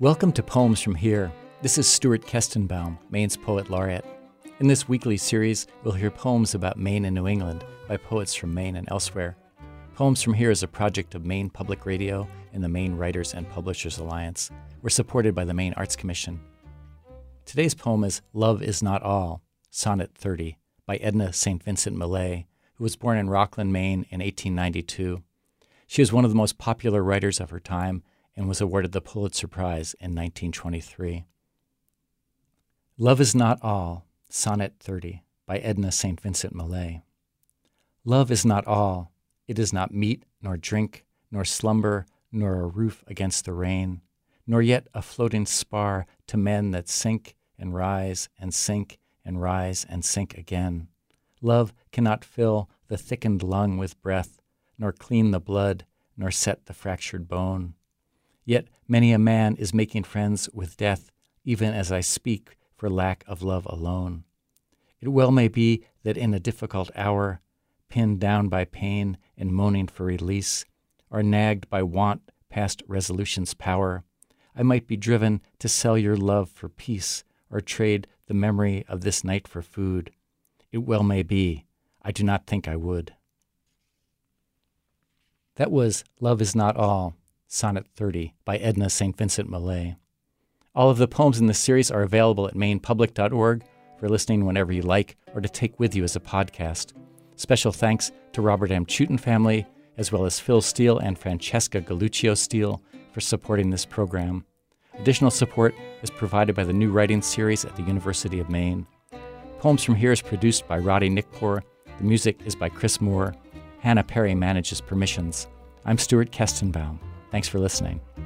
Welcome to Poems from Here. This is Stuart Kestenbaum, Maine's Poet Laureate. In this weekly series, we'll hear poems about Maine and New England by poets from Maine and elsewhere. Poems from Here is a project of Maine Public Radio and the Maine Writers and Publishers Alliance. We're supported by the Maine Arts Commission. Today's poem is Love Is Not All, Sonnet 30, by Edna St. Vincent Millay, who was born in Rockland, Maine in 1892. She was one of the most popular writers of her time and was awarded the Pulitzer Prize in 1923. Love Is Not All, Sonnet 30, by Edna St. Vincent Millay. Love is not all. It is not meat, nor drink, nor slumber, nor a roof against the rain, nor yet a floating spar to men that sink and rise and sink and rise and sink again. Love cannot fill the thickened lung with breath, nor clean the blood, nor set the fractured bone. Yet many a man is making friends with death, even as I speak, for lack of love alone. It well may be that in a difficult hour, pinned down by pain and moaning for release, or nagged by want past resolution's power, I might be driven to sell your love for peace, or trade the memory of this night for food. It well may be. I do not think I would. That was Love Is Not All, Sonnet 30, by Edna St. Vincent Millay. All of the poems in this series are available at mainepublic.org for listening whenever you like or to take with you as a podcast. Special thanks to Robert M. Chutin family, as well as Phil Steele and Francesca Galuccio Steele for supporting this program. Additional support is provided by the New Writing Series at the University of Maine. Poems from Here is produced by Roddy Nickpour. The music is by Chris Moore. Hannah Perry manages permissions. I'm Stuart Kestenbaum. Thanks for listening.